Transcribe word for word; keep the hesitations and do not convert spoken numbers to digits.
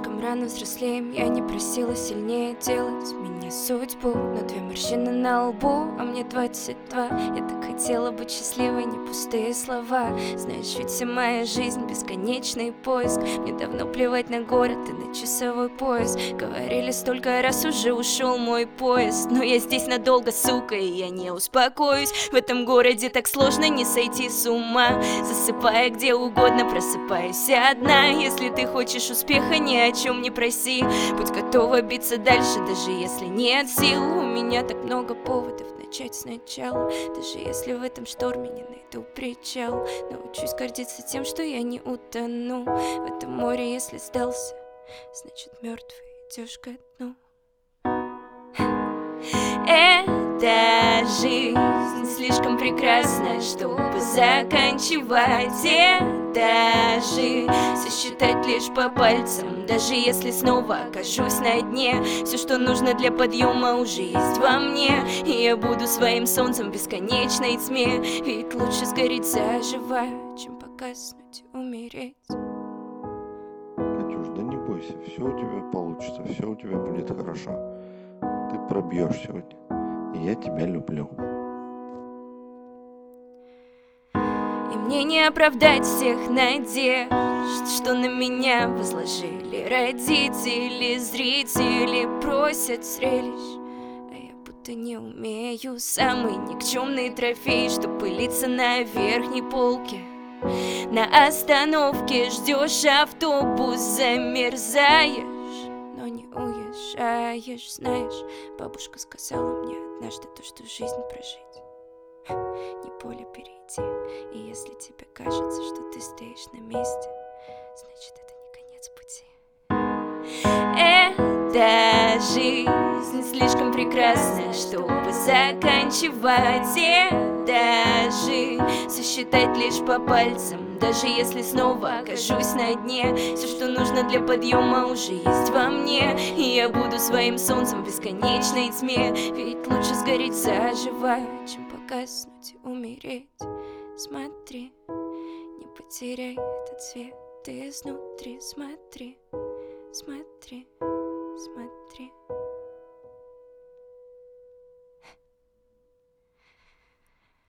Слишком рано взрослеем, я не просила сильнее делать меня судьбу. Но две морщины на лбу, а мне двадцать два. Я так хотела быть счастливой, не пустые слова. Знаешь, ведь вся моя жизнь бесконечный поиск. Мне давно плевать на город и на часовой пояс. Говорили, столько раз уже ушел мой поезд, но я здесь надолго, сука, и я не успокоюсь. В этом городе так сложно не сойти с ума. Засыпая где угодно, просыпаюсь одна. Если ты хочешь успеха, ни о чем не проси. Будь готова биться дальше, даже если нет сил. У меня так много поводов начать сначала. Даже если в этом шторме не найду причал. Научусь гордиться тем, что я не утону в этом море. Если сдался, значит мертвый идешь ко дну. Эта жизнь слишком прекрасна, чтобы заканчивать. Это жизнь сосчитать лишь по пальцам. Даже если снова окажусь на дне, все, что нужно для подъема, уже есть во мне. И я буду своим солнцем в бесконечной тьме. Ведь лучше сгореть заживо, чем погаснуть, умереть. Катюш, да не бойся, все у тебя получится, все у тебя будет хорошо. Ты пробьешь сегодня, и я тебя люблю. И мне не оправдать всех надежд, что на меня возложили родители, зрители просят зрелищ, а я будто не умею. Самый никчемный трофей, что пылится на верхней полке. На остановке ждешь автобус, замерзаешь, но не уезжаешь. Знаешь, бабушка сказала мне однажды то, что жизнь прожить не поле перейти. И если тебе кажется, что ты стоишь на месте, значит это не конец пути. Эта жизнь слишком прекрасна, чтобы заканчивать. Эта жизнь сосчитать лишь по пальцам. Даже если снова окажусь на дне, все, что нужно для подъема, уже есть во мне. И я буду своим солнцем в бесконечной тьме. Ведь лучше сгореть заживо, чем погаснуть, умереть. Смотри, не потеряй этот цвет изнутри. Смотри, смотри, смотри.